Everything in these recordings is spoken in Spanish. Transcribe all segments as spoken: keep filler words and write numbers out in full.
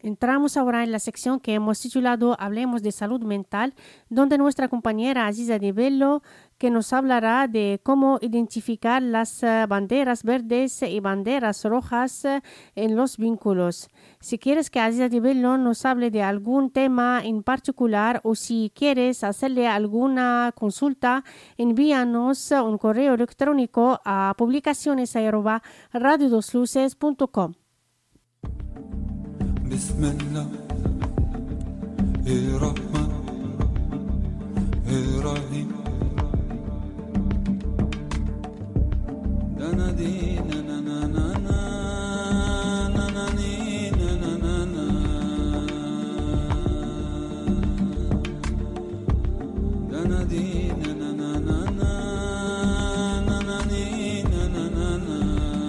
Entramos ahora en la sección que hemos titulado Hablemos de salud mental, donde nuestra compañera Aziza Di Bello que nos hablará de cómo identificar las uh, banderas verdes y banderas rojas uh, en los vínculos. Si quieres que Aziza Di Bello nos hable de algún tema en particular o si quieres hacerle alguna consulta, envíanos un correo electrónico a publicaciones arroba radio dos luces punto com. بسم الله الرحمن الرحيم دنا دي نا نا نا نا نا نا ني نا نا نا نا دنا دي نا نا نا نا نا نا ني نا نا نا نا.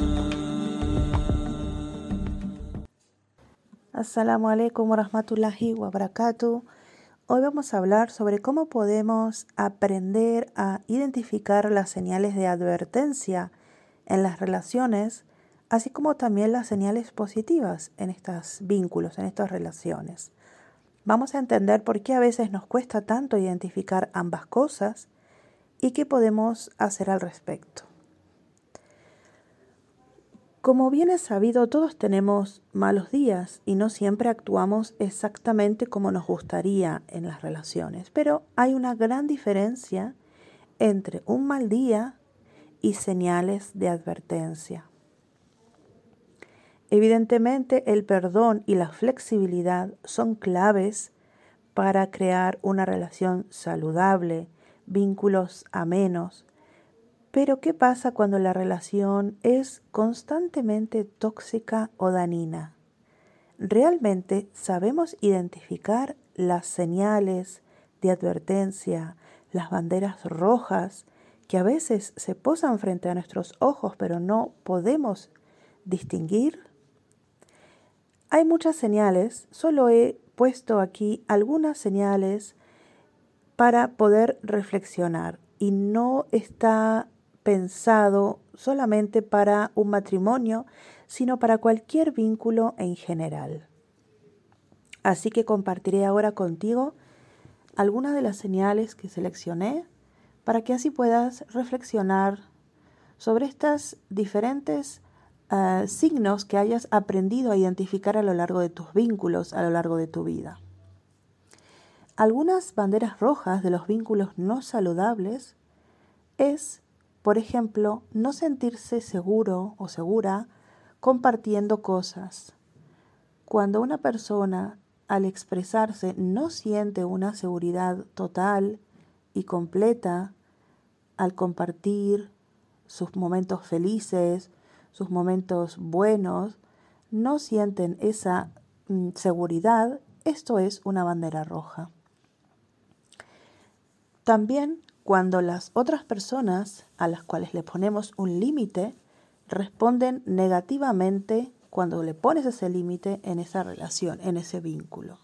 Assalamu alaikum wa rahmatullahi wa barakatuh. Hoy vamos a hablar sobre cómo podemos aprender a identificar las señales de advertencia en las relaciones, así como también las señales positivas en estos vínculos, en estas relaciones. Vamos a entender por qué a veces nos cuesta tanto identificar ambas cosas y qué podemos hacer al respecto. Como bien es sabido, todos tenemos malos días y no siempre actuamos exactamente como nos gustaría en las relaciones, pero hay una gran diferencia entre un mal día y señales de advertencia. Evidentemente, el perdón y la flexibilidad son claves para crear una relación saludable, vínculos amenos. Pero, ¿qué pasa cuando la relación es constantemente tóxica o dañina? ¿Realmente sabemos identificar las señales de advertencia, las banderas rojas que a veces se posan frente a nuestros ojos pero no podemos distinguir? Hay muchas señales, solo he puesto aquí algunas señales para poder reflexionar y no está pensado solamente para un matrimonio, sino para cualquier vínculo en general. Así que compartiré ahora contigo algunas de las señales que seleccioné para que así puedas reflexionar sobre estos diferentes uh, signos que hayas aprendido a identificar a lo largo de tus vínculos, a lo largo de tu vida. Algunas banderas rojas de los vínculos no saludables es, por ejemplo, no sentirse seguro o segura compartiendo cosas. Cuando una persona, al expresarse, no siente una seguridad total y completa al compartir sus momentos felices, sus momentos buenos, no sienten esa mm, seguridad, esto es una bandera roja. También cuando las otras personas a las cuales le ponemos un límite responden negativamente cuando le pones ese límite en esa relación, en ese vínculo.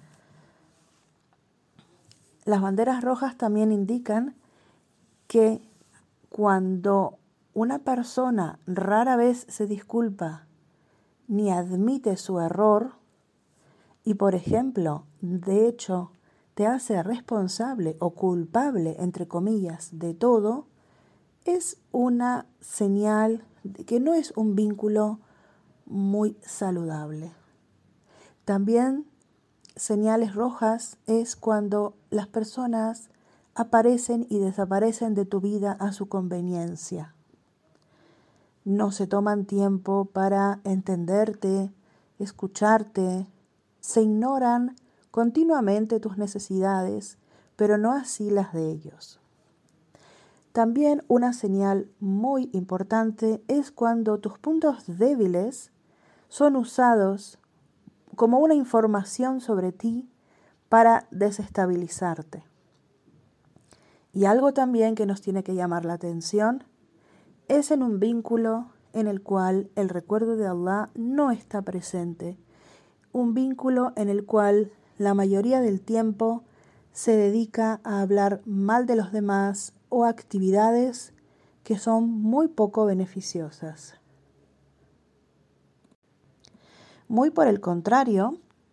Las banderas rojas también indican que cuando una persona rara vez se disculpa ni admite su error y, por ejemplo, de hecho, te hace responsable o culpable, entre comillas, de todo, es una señal de que no es un vínculo muy saludable. También señales rojas es cuando las personas aparecen y desaparecen de tu vida a su conveniencia. No se toman tiempo para entenderte, escucharte, se ignoran continuamente tus necesidades, pero no así las de ellos. También una señal muy importante es cuando tus puntos débiles son usados como una información sobre ti para desestabilizarte. Y algo también que nos tiene que llamar la atención es en un vínculo en el cual el recuerdo de Allah no está presente, un vínculo en el cual la mayoría del tiempo se dedica a hablar mal de los demás o actividades que son muy poco beneficiosas. Muy por el contrario,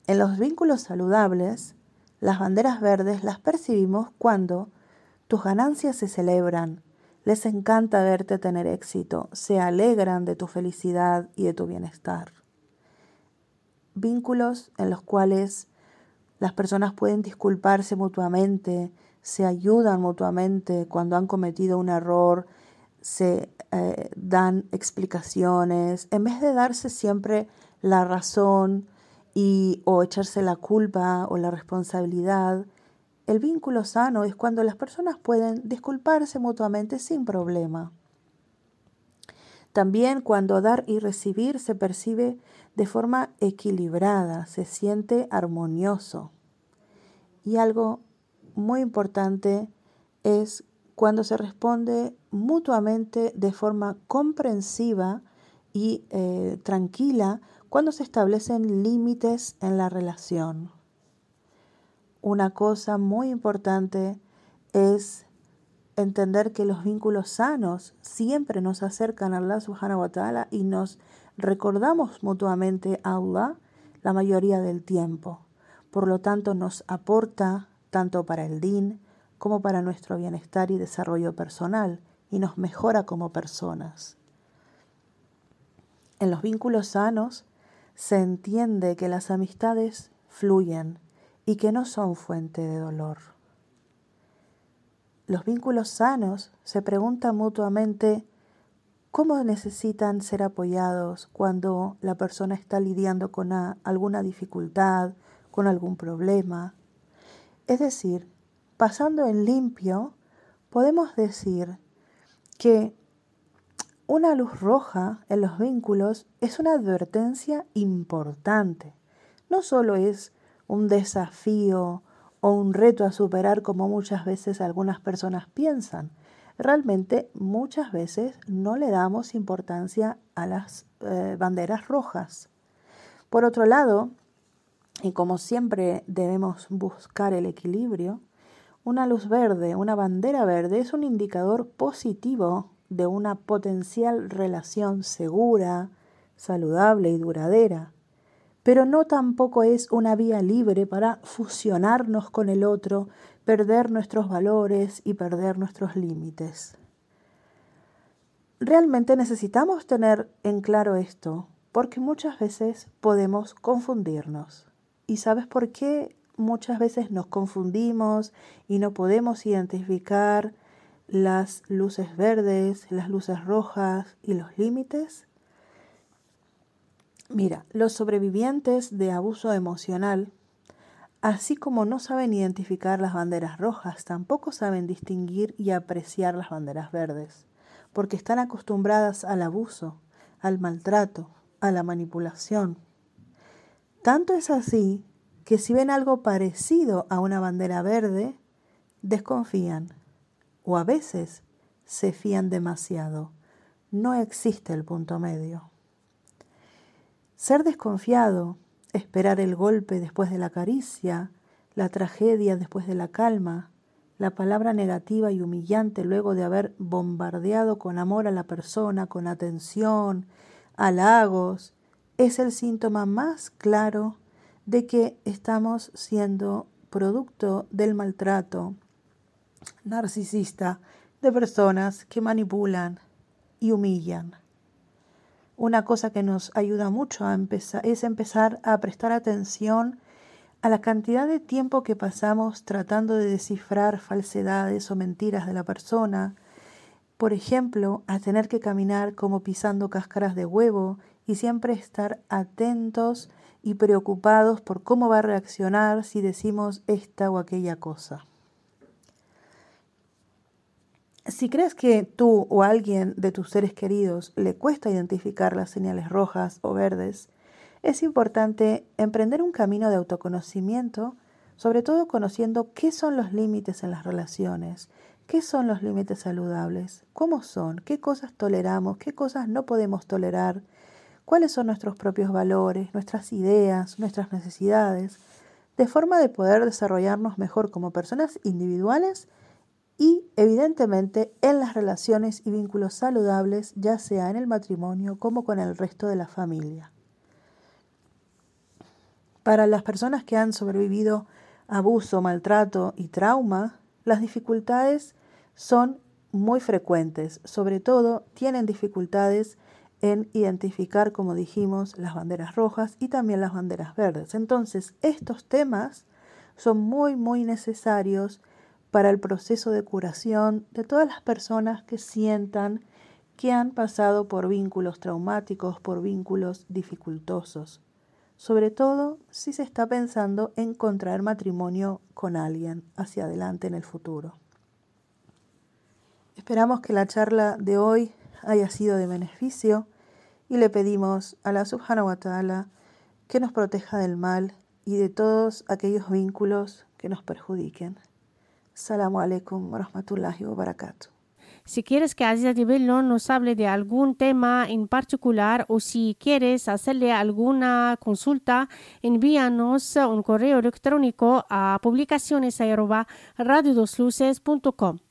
En los vínculos saludables, las banderas verdes las percibimos cuando tus ganancias se celebran, les encanta verte tener éxito, se alegran de tu felicidad y de tu bienestar. Vínculos en los cuales las personas pueden disculparse mutuamente, se ayudan mutuamente cuando han cometido un error, se eh, dan explicaciones, en vez de darse siempre la razón y, o echarse la culpa o la responsabilidad. El vínculo sano es cuando las personas pueden disculparse mutuamente sin problema. También cuando dar y recibir se percibe de forma equilibrada, se siente armonioso. Y algo muy importante es cuando se responde mutuamente de forma comprensiva y eh, tranquila, cuando se establecen límites en la relación. Una cosa muy importante es entender que los vínculos sanos siempre nos acercan a Allah subhanahu wa ta'ala y nos recordamos mutuamente a Allah la mayoría del tiempo. Por lo tanto, nos aporta tanto para el din como para nuestro bienestar y desarrollo personal y nos mejora como personas. En los vínculos sanos se entiende que las amistades fluyen y que no son fuente de dolor. Los vínculos sanos se preguntan mutuamente cómo necesitan ser apoyados cuando la persona está lidiando con a, alguna dificultad, con algún problema. Es decir, pasando en limpio, podemos decir que una luz roja en los vínculos es una advertencia importante. No solo es un desafío o un reto a superar como muchas veces algunas personas piensan. Realmente muchas veces no le damos importancia a las eh, banderas rojas. Por otro lado, y como siempre debemos buscar el equilibrio, una luz verde, una bandera verde es un indicador positivo de una potencial relación segura, saludable y duradera. Pero no tampoco es una vía libre para fusionarnos con el otro, perder nuestros valores y perder nuestros límites. Realmente necesitamos tener en claro esto, porque muchas veces podemos confundirnos. ¿Y sabes por qué muchas veces nos confundimos y no podemos identificar las luces verdes, las luces rojas y los límites? Mira, los sobrevivientes de abuso emocional, así como no saben identificar las banderas rojas, tampoco saben distinguir y apreciar las banderas verdes, porque están acostumbradas al abuso, al maltrato, a la manipulación. Tanto es así que si ven algo parecido a una bandera verde, desconfían o a veces se fían demasiado. No existe el punto medio. Ser desconfiado, esperar el golpe después de la caricia, la tragedia después de la calma, la palabra negativa y humillante luego de haber bombardeado con amor a la persona, con atención, halagos, es el síntoma más claro de que estamos siendo producto del maltrato narcisista de personas que manipulan y humillan. Una cosa que nos ayuda mucho a empezar, es empezar a prestar atención a la cantidad de tiempo que pasamos tratando de descifrar falsedades o mentiras de la persona. Por ejemplo, a tener que caminar como pisando cáscaras de huevo y siempre estar atentos y preocupados por cómo va a reaccionar si decimos esta o aquella cosa. Si crees que tú o a alguien de tus seres queridos le cuesta identificar las señales rojas o verdes, es importante emprender un camino de autoconocimiento, sobre todo conociendo qué son los límites en las relaciones, qué son los límites saludables, cómo son, qué cosas toleramos, qué cosas no podemos tolerar, cuáles son nuestros propios valores, nuestras ideas, nuestras necesidades, de forma de poder desarrollarnos mejor como personas individuales y, evidentemente, en las relaciones y vínculos saludables, ya sea en el matrimonio como con el resto de la familia. Para las personas que han sobrevivido a abuso, maltrato y trauma, las dificultades son muy frecuentes. Sobre todo, tienen dificultades en identificar, como dijimos, las banderas rojas y también las banderas verdes. Entonces, estos temas son muy, muy necesarios para el proceso de curación de todas las personas que sientan que han pasado por vínculos traumáticos, por vínculos dificultosos. Sobre todo si se está pensando en contraer matrimonio con alguien hacia adelante en el futuro. Esperamos que la charla de hoy haya sido de beneficio y le pedimos a Allah Subhanahu wa Ta'ala que nos proteja del mal y de todos aquellos vínculos que nos perjudiquen. Assalamu alaikum wa rahmatullahi wa barakatuh. Si quieres que Aziza Dibello nos hable de algún tema en particular o si quieres hacerle alguna consulta, envíanos un correo electrónico a publicaciones arroba radio dos luces punto com.